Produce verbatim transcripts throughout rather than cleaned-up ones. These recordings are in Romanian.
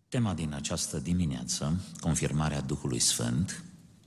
Tema din această dimineață, confirmarea Duhului Sfânt,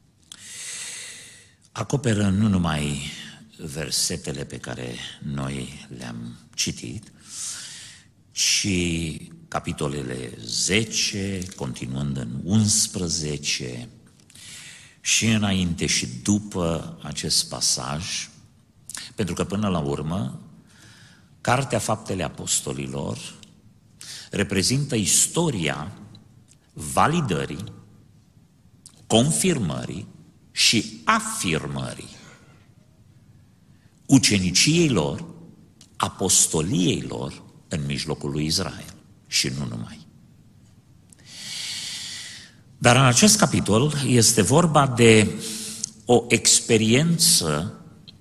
acoperă nu numai versetele pe care noi le-am citit, ci capitolele zece, continuând în unsprezece, și înainte și după acest pasaj, pentru că până la urmă, Cartea Faptele Apostolilor reprezintă istoria validării, confirmării și afirmării uceniciei lor, apostoliei lor în mijlocul lui Israel și nu numai. Dar în acest capitol este vorba de o experiență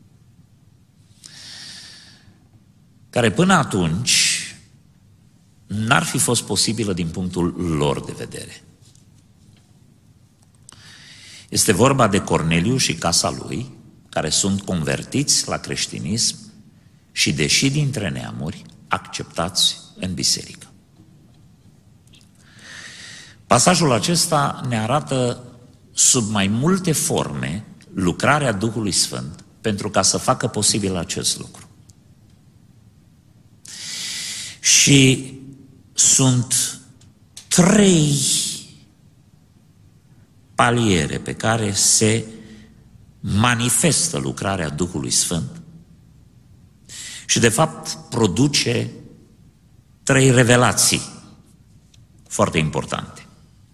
care până atunci n-ar fi fost posibilă din punctul lor de vedere. Este vorba de Corneliu și casa lui, care sunt convertiți la creștinism și, deși dintre neamuri, acceptați în biserică. Pasajul acesta ne arată sub mai multe forme lucrarea Duhului Sfânt pentru ca să facă posibil acest lucru. Și sunt trei paliere pe care se manifestă lucrarea Duhului Sfânt și de fapt produce trei revelații foarte importante.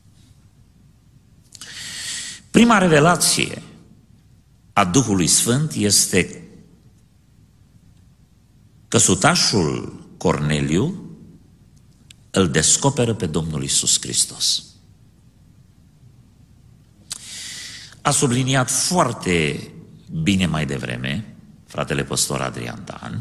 Prima revelație a Duhului Sfânt este că sutașul Corneliu îl descoperă pe Domnul Iisus Hristos. A subliniat foarte bine mai devreme fratele păstor Adrian Dan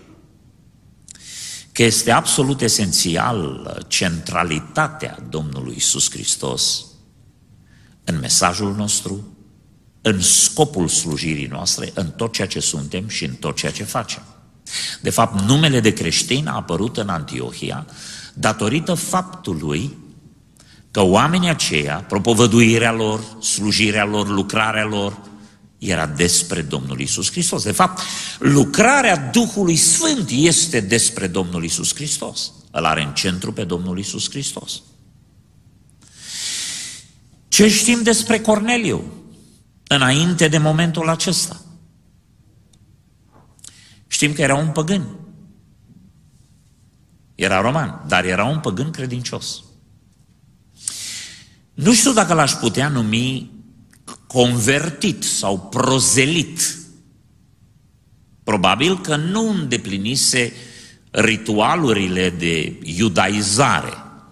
că este absolut esențial centralitatea Domnului Iisus Hristos în mesajul nostru, în scopul slujirii noastre, în tot ceea ce suntem și în tot ceea ce facem. De fapt, numele de creștin a apărut în Antiohia datorită faptului că oamenii aceia, propovăduirea lor, slujirea lor, lucrarea lor, era despre Domnul Iisus Hristos. De fapt, lucrarea Duhului Sfânt este despre Domnul Iisus Hristos. Îl are în centru pe Domnul Iisus Hristos. Ce știm despre Corneliu înainte de momentul acesta? Știm că era un păgân. Era roman, dar era un păgân credincios. Nu știu dacă l-aș putea numi convertit sau prozelit. Probabil că nu îndeplinise ritualurile de iudaizare.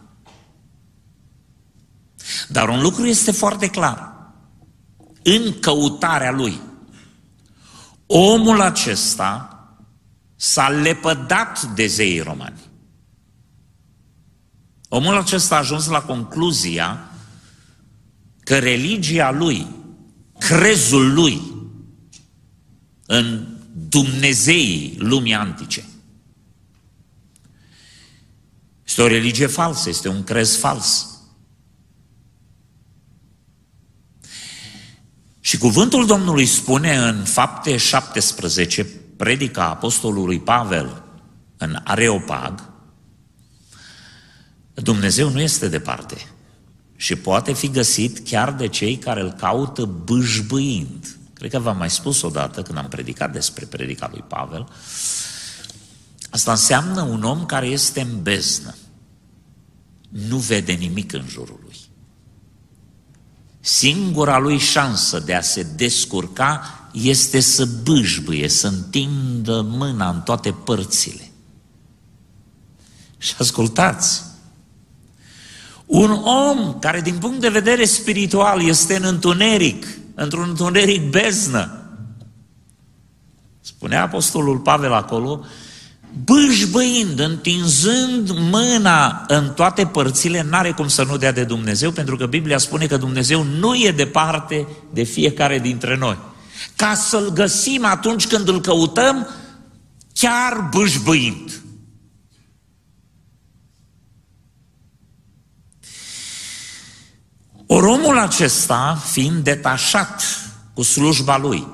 Dar un lucru este foarte clar. În căutarea lui, omul acesta s-a lepădat de zeii romani. Omul acesta a ajuns la concluzia că religia lui, crezul lui în Dumnezeii lumii antice este o religie falsă, este un crez fals. Și cuvântul Domnului spune în Fapte șaptesprezece, predica apostolului Pavel în Areopag, Dumnezeu nu este departe și poate fi găsit chiar de cei care îl caută bâșbâind. Cred că v-am mai spus odată când am predicat despre predica lui Pavel. Asta înseamnă un om care este în beznă. Nu vede nimic în jurul lui. Singura lui șansă de a se descurca este să bâșbâie, să întindă mâna în toate părțile. Și ascultați, un om care din punct de vedere spiritual este în întuneric, într-un întuneric beznă, spunea apostolul Pavel acolo, bâșbâind, întinzând mâna în toate părțile, n-are cum să nu dea de Dumnezeu, pentru că Biblia spune că Dumnezeu nu e departe de fiecare dintre noi. Ca să-L găsim atunci când îl căutăm, chiar bâșbâind. Ori omul acesta, fiind detașat cu slujba lui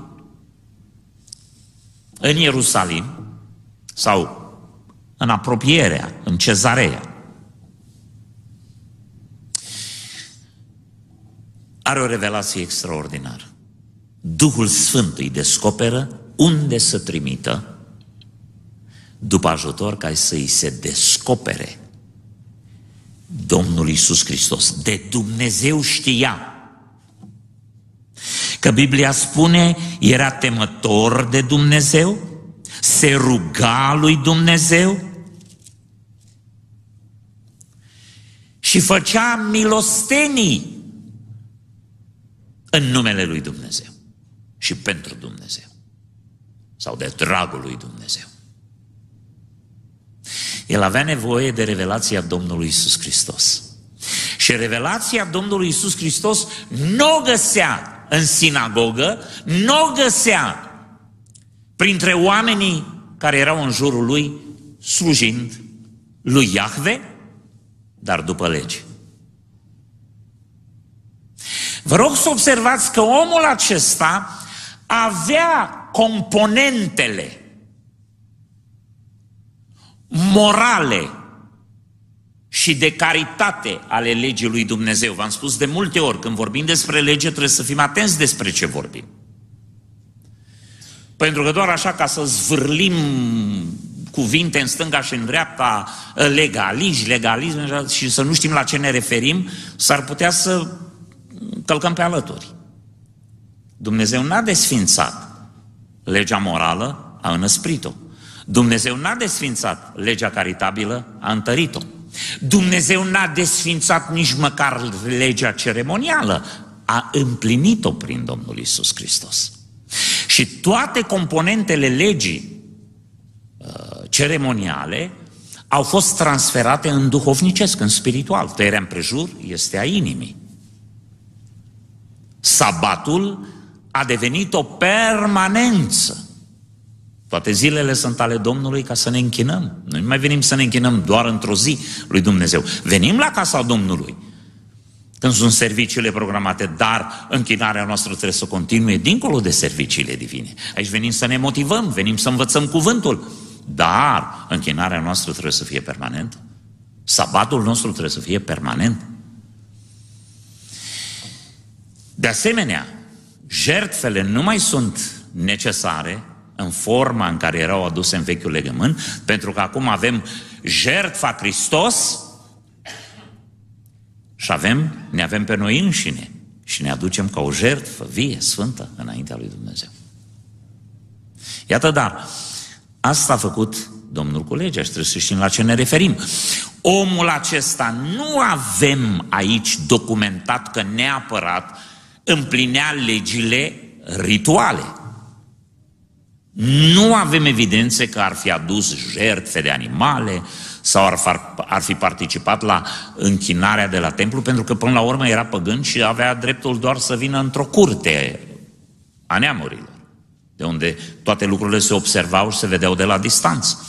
în Ierusalim sau în apropierea, în Cezarea, are o revelație extraordinară. Duhul Sfânt îi descoperă unde să trimită după ajutor ca să-i se descopere Domnul Iisus Hristos. De Dumnezeu știa că Biblia spune era temător de Dumnezeu, se ruga lui Dumnezeu și făcea milostenii în numele lui Dumnezeu și pentru Dumnezeu sau de dragul lui Dumnezeu. El avea nevoie de revelația Domnului Iisus Hristos. Și revelația Domnului Iisus Hristos nu o găsea în sinagogă, nu o găsea printre oamenii care erau în jurul lui slujind lui Iahve, dar după lege. Vă rog să observați că omul acesta avea componentele morale și de caritate ale legii lui Dumnezeu. V-am spus de multe ori, când vorbim despre lege, trebuie să fim atenți despre ce vorbim. Pentru că doar așa, ca să zvârlim cuvinte în stânga și în dreapta, legaliști, legalism, și să nu știm la ce ne referim, s-ar putea să călcăm pe alături. Dumnezeu n-a desfințat legea morală, a înăsprit-o. Dumnezeu n-a desfințat legea caritabilă, a întărit-o. Dumnezeu n-a desfințat nici măcar legea ceremonială, a împlinit-o prin Domnul Iisus Hristos. Și toate componentele legii uh, ceremoniale au fost transferate în duhovnicesc, în spiritual. Tăierea împrejur este a inimii. Sabatul a devenit o permanență. Toate zilele sunt ale Domnului ca să ne închinăm. Noi nu mai venim să ne închinăm doar într-o zi lui Dumnezeu. Venim la casa Domnului când sunt serviciile programate, dar închinarea noastră trebuie să continue dincolo de serviciile divine. Aici venim să ne motivăm, venim să învățăm cuvântul, dar închinarea noastră trebuie să fie permanentă. Sabatul nostru trebuie să fie permanent. De asemenea, jertfele nu mai sunt necesare în forma în care erau aduse în Vechiul Legământ, pentru că acum avem jertfa Hristos și avem, ne avem pe noi înșine și ne aducem ca o jertfă vie, sfântă, înaintea lui Dumnezeu. Iată, dar asta a făcut Domnul cu legea și trebuie să știm la ce ne referim. Omul acesta nu avem aici documentat că neapărat împlinea legile rituale. Nu avem evidențe că ar fi adus jertfe de animale sau ar, ar fi participat la închinarea de la templu, pentru că până la urmă era păgân și avea dreptul doar să vină într-o curte a neamurilor, de unde toate lucrurile se observau și se vedeau de la distanță.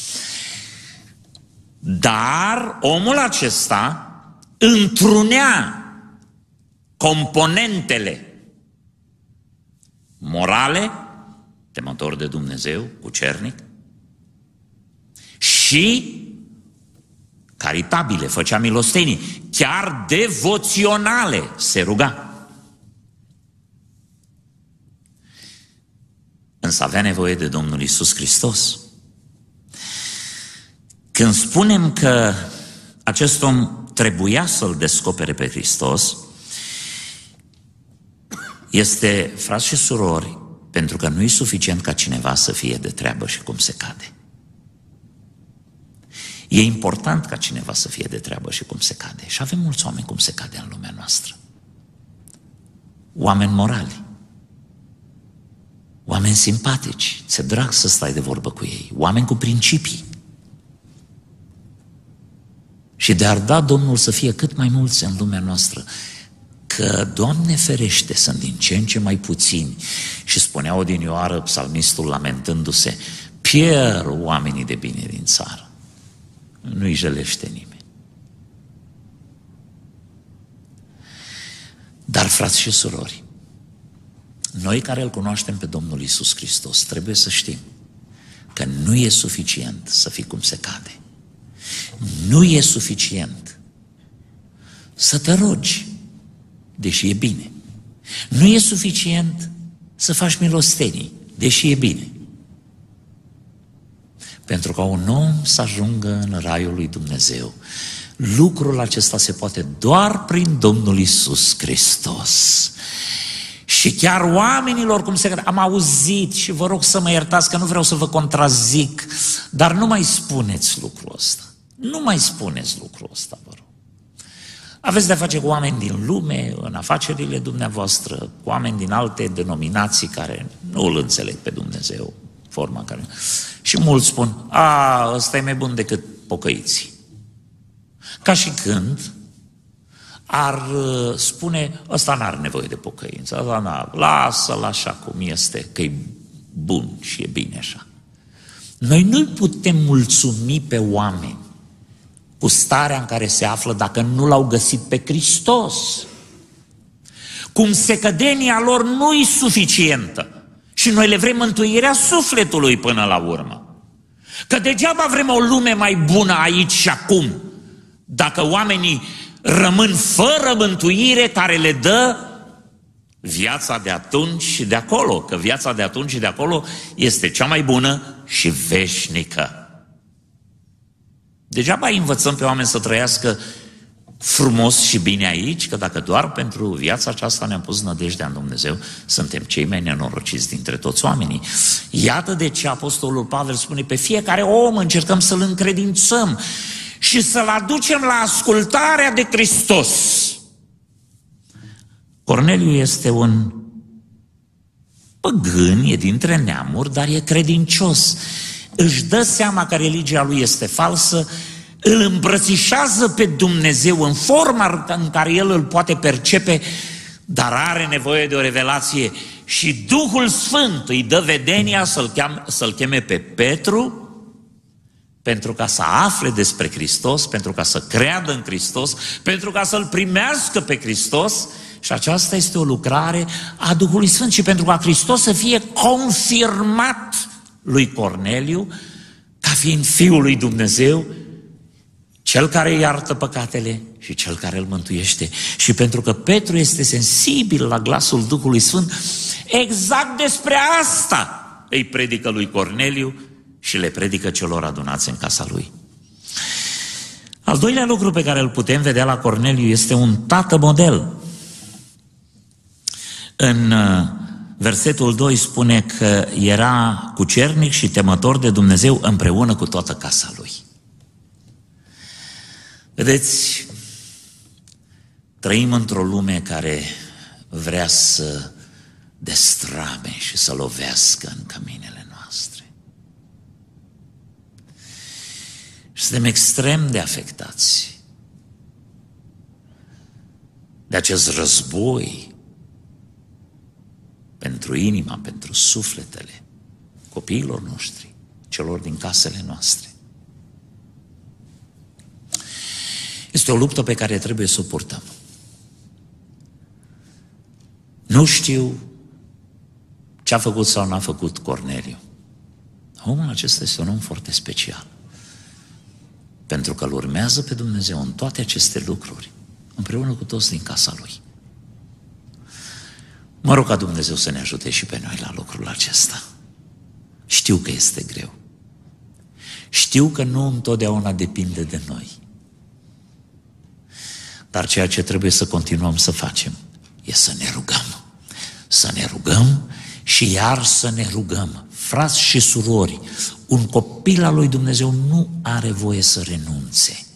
Dar omul acesta întrunea componentele morale, temător de Dumnezeu, cucernic, și caritabile, făcea milostenii, chiar devoționale, se ruga. Însă avea nevoie de Domnul Iisus Hristos. Când spunem că acest om trebuia să-L descopere pe Hristos, este, frați și surori, pentru că nu e suficient ca cineva să fie de treabă și cum se cade. E important ca cineva să fie de treabă și cum se cade. Și avem mulți oameni cum se cade în lumea noastră. Oameni morali. Oameni simpatici. Ți-e drag să stai de vorbă cu ei. Oameni cu principii. Și de-ar da Domnul să fie cât mai mulți în lumea noastră, că, Doamne ferește, sunt din ce în ce mai puțini. Și spunea odinioară psalmistul lamentându-se, pierd oamenii de bine din țară. Nu-i jelește nimeni. Dar, frați și surori, noi care îl cunoaștem pe Domnul Iisus Hristos, trebuie să știm că nu e suficient să fii cum se cade. Nu e suficient să te rogi, deși e bine. Nu e suficient să faci milostenii, deși e bine. Pentru ca un om să ajungă în raiul lui Dumnezeu, lucrul acesta se poate doar prin Domnul Iisus Hristos. Și chiar oamenilor, cum se am auzit, și vă rog să mă iertați că nu vreau să vă contrazic, dar nu mai spuneți lucrul ăsta. Nu mai spuneți lucrul ăsta, vă rog. Aveți de-a face cu oameni din lume, în afacerile dumneavoastră, cu oameni din alte denominații care nu îl înțeleg pe Dumnezeu, forma care... Și mulți spun, a, ăsta e mai bun decât pocăiții. Ca și când ar spune, ăsta n-are nevoie de pocăință, ăsta n-are, lasă-l așa cum este, că e bun și e bine așa. Noi nu putem mulțumi pe oameni cu starea în care se află dacă nu l-au găsit pe Hristos. Cum secădenia lor nu-i suficientă și noi le vrem mântuirea sufletului până la urmă. Că degeaba vrem o lume mai bună aici și acum, dacă oamenii rămân fără mântuire care le dă viața de atunci și de acolo, că viața de atunci și de acolo este cea mai bună și veșnică. Degeaba învățăm pe oameni să trăiască frumos și bine aici, că dacă doar pentru viața aceasta ne-am pus nădejdea în Dumnezeu, suntem cei mai nenorociți dintre toți oamenii. Iată de ce Apostolul Pavel spune, pe fiecare om încercăm să-l încredințăm și să-l aducem la ascultarea de Hristos. Corneliu este un păgân, e dintre neamuri, dar e credincios. Își dă seama că religia lui este falsă, îl îmbrățișează pe Dumnezeu în forma în care el îl poate percepe, dar are nevoie de o revelație și Duhul Sfânt îi dă vedenia să-l cheme, să-l cheme pe Petru pentru ca să afle despre Hristos, pentru ca să creadă în Hristos, pentru ca să-L primească pe Hristos. Și aceasta este o lucrare a Duhului Sfânt și pentru ca Hristos să fie confirmat lui Corneliu ca fiind Fiul lui Dumnezeu, Cel care iartă păcatele și Cel care îl mântuiește. Și pentru că Petru este sensibil la glasul Duhului Sfânt, exact despre asta îi predică lui Corneliu și le predică celor adunați în casa lui. Al doilea lucru pe care îl putem vedea la Corneliu este un tată model. În versetul doi spune că era cucernic și temător de Dumnezeu împreună cu toată casa lui. Vedeți, trăim într-o lume care vrea să destrame și să lovească în căminele noastre. Și suntem extrem de afectați de acest război pentru inima, pentru sufletele copiilor noștri, celor din casele noastre. Este o luptă pe care trebuie să o purtăm. Nu știu ce a făcut sau n-a făcut Corneliu. Omul acesta este un om foarte special. Pentru că îl urmează pe Dumnezeu în toate aceste lucruri, împreună cu toți din casa lui. Mă rog ca Dumnezeu să ne ajute și pe noi la lucrul acesta. Știu că este greu. Știu că nu întotdeauna depinde de noi. Dar ceea ce trebuie să continuăm să facem e să ne rugăm. Să ne rugăm și iar să ne rugăm. Frați și surori, un copil al lui Dumnezeu nu are voie să renunțe.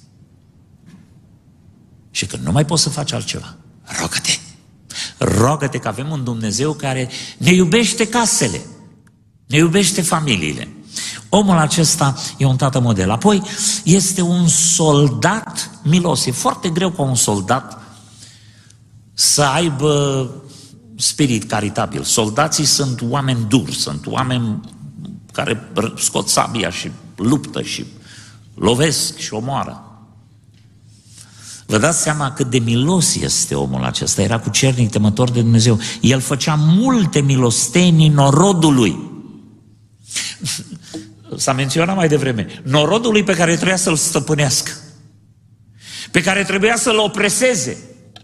Și când nu mai poți să faci altceva, rogă-te. Rogă-te că avem un Dumnezeu care ne iubește casele, ne iubește familiile. Omul acesta e un tată model. Apoi este un soldat milos. E foarte greu ca un soldat să aibă spirit caritabil. Soldații sunt oameni duri, sunt oameni care scot sabia și luptă și lovesc și omoară. Vă dați seama cât de milos este omul acesta, era cucernic, temător de Dumnezeu. El făcea multe milostenii norodului. S-a menționat mai devreme, norodului pe care trebuia să-l stăpânească, pe care trebuia să-l opreseze,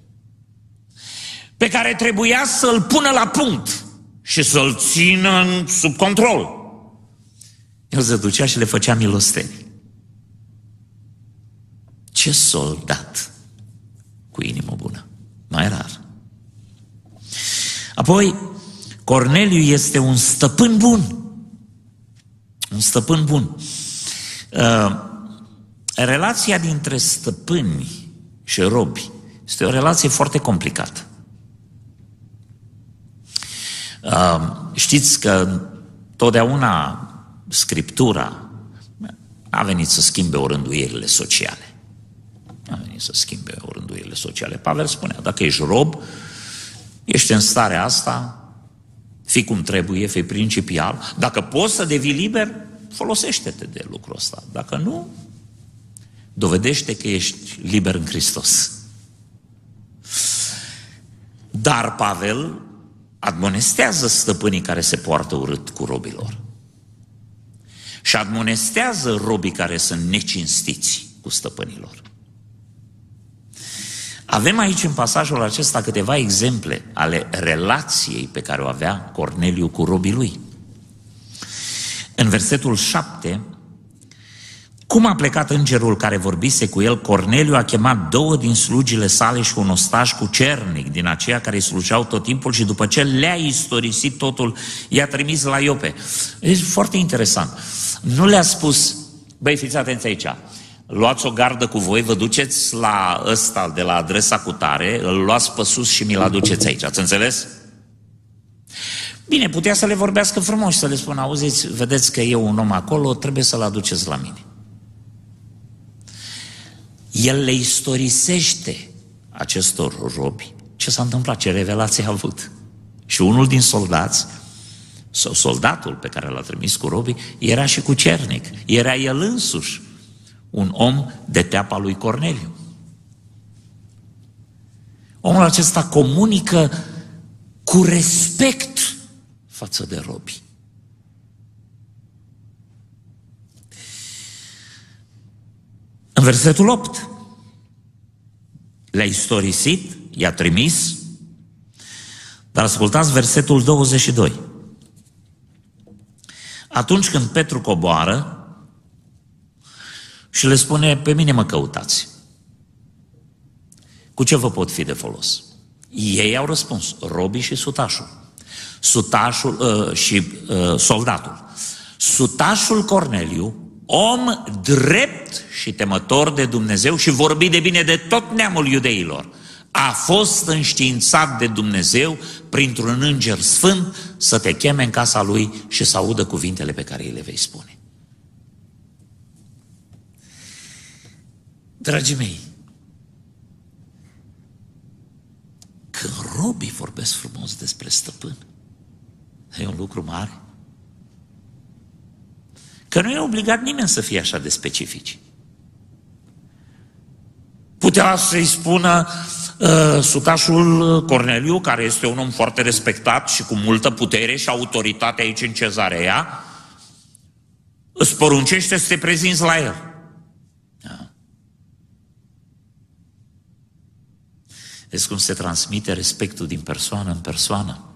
pe care trebuia să-l pună la punct și să-l țină sub control. El se ducea și le făcea milostenii. Ce soldat cu inimă bună, mai rar. Apoi, Corneliu este un stăpân bun. Un stăpân bun. Uh, relația dintre stăpâni și robi este o relație foarte complicată. Uh, știți că totdeauna Scriptura a venit să schimbe orânduielile sociale. A venit să schimbe orânduielile sociale. Pavel spunea, dacă ești rob, ești în starea asta, fii cum trebuie, fii principial. Dacă poți să devii liber, folosește-te de lucrul ăsta. Dacă nu, dovedește că ești liber în Hristos. Dar Pavel admonestează stăpânii care se poartă urât cu robilor. Și admonestează robii care sunt necinstiți cu stăpânilor. Avem aici în pasajul acesta câteva exemple ale relației pe care o avea Corneliu cu robii lui. În versetul șapte, cum a plecat îngerul care vorbise cu el, Corneliu a chemat două din slugile sale și un ostaș cucernic din aceia care îi slujeau tot timpul și după ce le-a istorisit totul, i-a trimis la Iope. E foarte interesant. Nu le-a spus, băi, fiți atenți aici, luați o gardă cu voi, vă duceți la ăsta de la adresa cutare, îl luați pe sus și mi-l aduceți aici. Ați înțeles? Bine, putea să le vorbească frumos, să le spună, auziți, vedeți că e un om acolo, trebuie să-l aduceți la mine. El le istorisește acestor robi ce s-a întâmplat, ce revelație a avut. Și unul din soldați, sau soldatul pe care l-a trimis cu robii, era și cucernic. Era el însuși un om de teapa lui Corneliu. Omul acesta comunică cu respect față de robi. În versetul opt, le-a istorisit, i-a trimis, dar ascultați versetul douăzeci și doi. Atunci când Petru coboară și le spune, pe mine mă căutați. Cu ce vă pot fi de folos? Ei au răspuns, robii și sutașul. Sutașul uh, și uh, soldatul. Sutașul Corneliu, om drept și temător de Dumnezeu și vorbi de bine de tot neamul iudeilor, a fost înștiințat de Dumnezeu printr-un înger sfânt să te cheme în casa lui și să audă cuvintele pe care îi le vei spune. Dragii mei, când robii vorbesc frumos despre stăpân, e un lucru mare. Că nu e obligat nimeni să fie așa de specifici. Putea să-i spună uh, sutașul Corneliu, care este un om foarte respectat și cu multă putere și autoritate aici în Cezarea, îți poruncește să te prezinți la el. Da. Vezi cum se transmite respectul din persoană în persoană.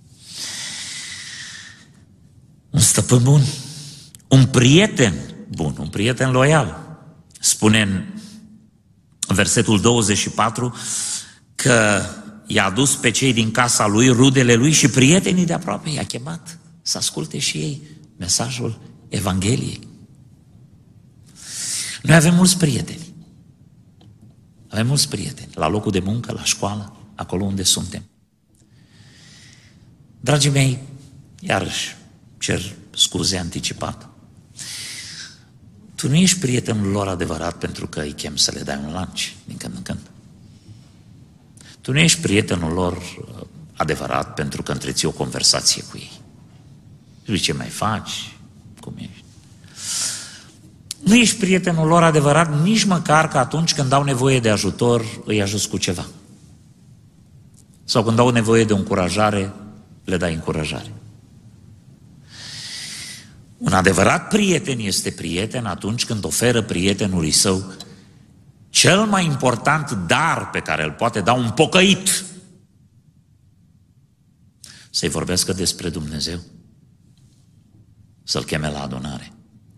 Un stăpân bun, un prieten bun, un prieten loial. Spune în versetul douăzeci și patru că i-a adus pe cei din casa lui, rudele lui și prietenii de aproape, i-a chemat să asculte și ei mesajul Evangheliei. Noi avem mulți prieteni. Avem mulți prieteni, la locul de muncă, la școală, acolo unde suntem. Dragii mei, iarăși cer scuze anticipat. Tu nu ești prietenul lor adevărat pentru că îi chem să le dai un lunch din când în când. Tu nu ești prietenul lor adevărat pentru că întreții o conversație cu ei. Și ce mai faci? Cum ești? Nu ești prietenul lor adevărat nici măcar că atunci când au nevoie de ajutor îi ajuți cu ceva. Sau când au nevoie de o încurajare, le dai încurajare. Un adevărat prieten este prieten atunci când oferă prietenului său cel mai important dar pe care îl poate da un pocăit. Să-i vorbească despre Dumnezeu, să-l cheme la adunare.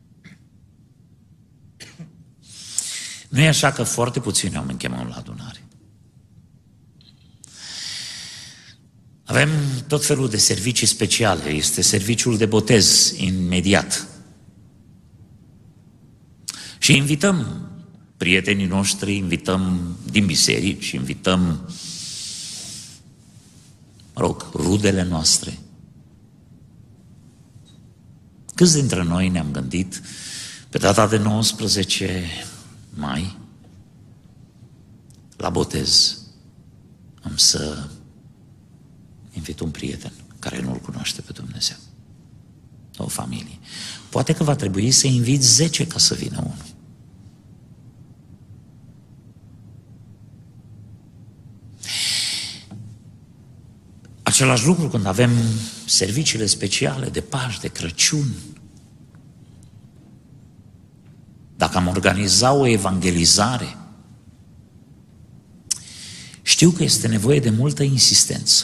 Nu e așa că foarte puțini oameni chemăm la adunare. Avem tot felul de servicii speciale. Este serviciul de botez imediat. Și invităm prietenii noștri, invităm din biserici, invităm, mă rog, rudele noastre. Câți dintre noi ne-am gândit pe data de nouăsprezece mai, la botez, am să invit un prieten care nu-L cunoaște pe Dumnezeu, o familie. Poate că va trebui să invit zece ca să vină unul. Același lucru când avem serviciile speciale de Paști, de Crăciun. Dacă am organiza o evangelizare, știu că este nevoie de multă insistență.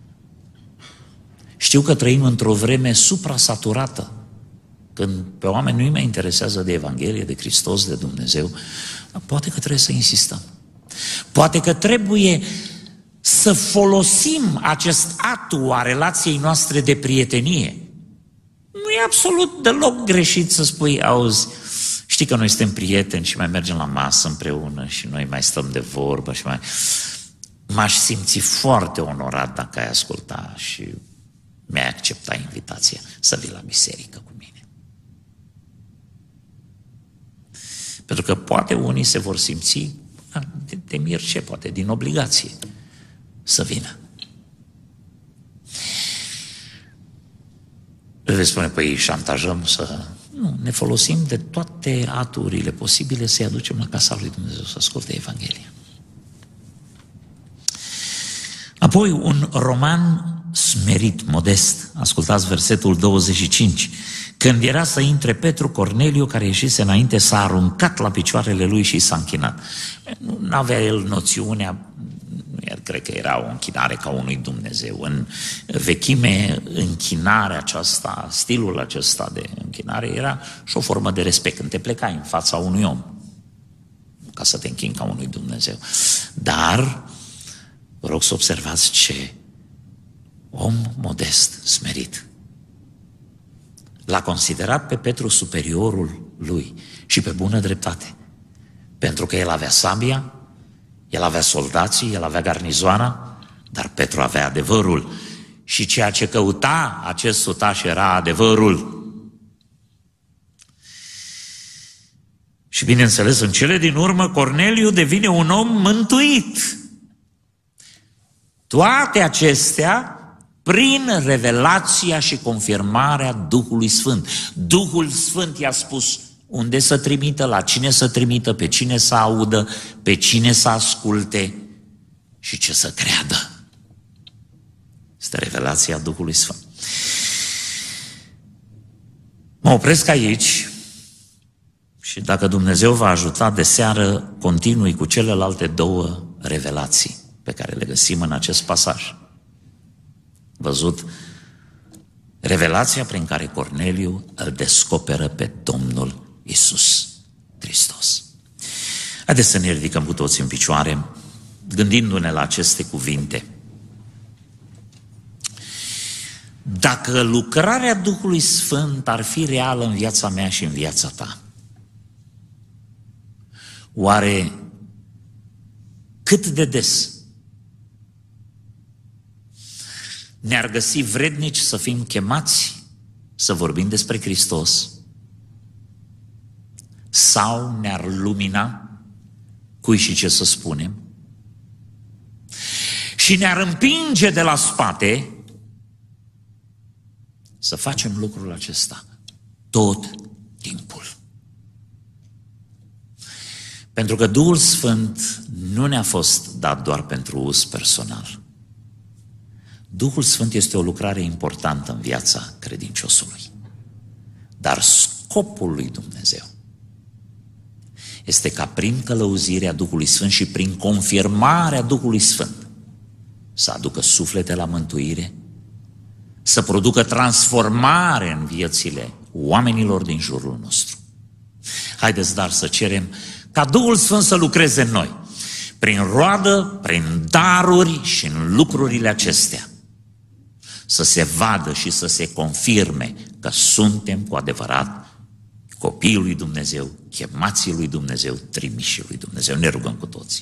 Știu că trăim într-o vreme suprasaturată, când pe oameni nu-i mai interesează de Evanghelie, de Hristos, de Dumnezeu. Poate că trebuie să insistăm. Poate că trebuie să folosim acest atu a relației noastre de prietenie. Nu e absolut deloc greșit să spui, auzi, știi că noi suntem prieteni și mai mergem la masă împreună și noi mai stăm de vorbă și mai... M-aș simți foarte onorat dacă ai asculta și mi-ai accepta invitația să vii la biserică cu mine. Pentru că poate unii se vor simți de, de mirce, poate din obligație să vină. Le vei spune, păi șantajăm să... Nu, ne folosim de toate aturile posibile să-i aducem la casa lui Dumnezeu să asculte Evanghelia. Apoi un roman smerit, modest. Ascultați versetul douăzeci și cinci. Când era să intre Petru, Corneliu, care ieșise înainte, s-a aruncat la picioarele lui și s-a închinat. Nu avea el noțiunea, el cred că era o închinare ca unui Dumnezeu. În vechime, închinarea aceasta, stilul acesta de închinare era și o formă de respect. Când te plecai în fața unui om, ca să te închini ca unui Dumnezeu. Dar, vă rog să observați ce om modest, smerit. L-a considerat pe Petru superiorul lui și pe bună dreptate. Pentru că el avea sabia, el avea soldații, el avea garnizoana, dar Petru avea adevărul. Și ceea ce căuta acest sutaș era adevărul. Și bineînțeles, în cele din urmă, Corneliu devine un om mântuit. Toate acestea prin revelația și confirmarea Duhului Sfânt. Duhul Sfânt i-a spus unde să trimită, la cine să trimită, pe cine să audă, pe cine să asculte și ce să creadă. Este revelația Duhului Sfânt. Mă opresc aici și dacă Dumnezeu va ajuta, de seară continui cu celelalte două revelații pe care le găsim în acest pasaj. Văzut? Revelația prin care Corneliu îl descoperă pe Domnul Iisus Hristos. Haideți să ne ridicăm cu toți în picioare, gândindu-ne la aceste cuvinte. Dacă lucrarea Duhului Sfânt ar fi reală în viața mea și în viața ta, oare cât de des ne-ar găsi vrednici să fim chemați să vorbim despre Hristos sau ne-ar lumina cui și ce să spunem și ne-ar împinge de la spate să facem lucrul acesta tot timpul. Pentru că Duhul Sfânt nu ne-a fost dat doar pentru uz personal. Duhul Sfânt este o lucrare importantă în viața credinciosului. Dar scopul lui Dumnezeu este ca prin călăuzirea Duhului Sfânt și prin confirmarea Duhului Sfânt să aducă suflete la mântuire, să producă transformare în viețile oamenilor din jurul nostru. Haideți dar să cerem ca Duhul Sfânt să lucreze în noi, prin roadă, prin daruri și în lucrurile acestea, să se vadă și să se confirme că suntem cu adevărat copiii lui Dumnezeu, chemații lui Dumnezeu, trimișii lui Dumnezeu. Ne rugăm cu toții.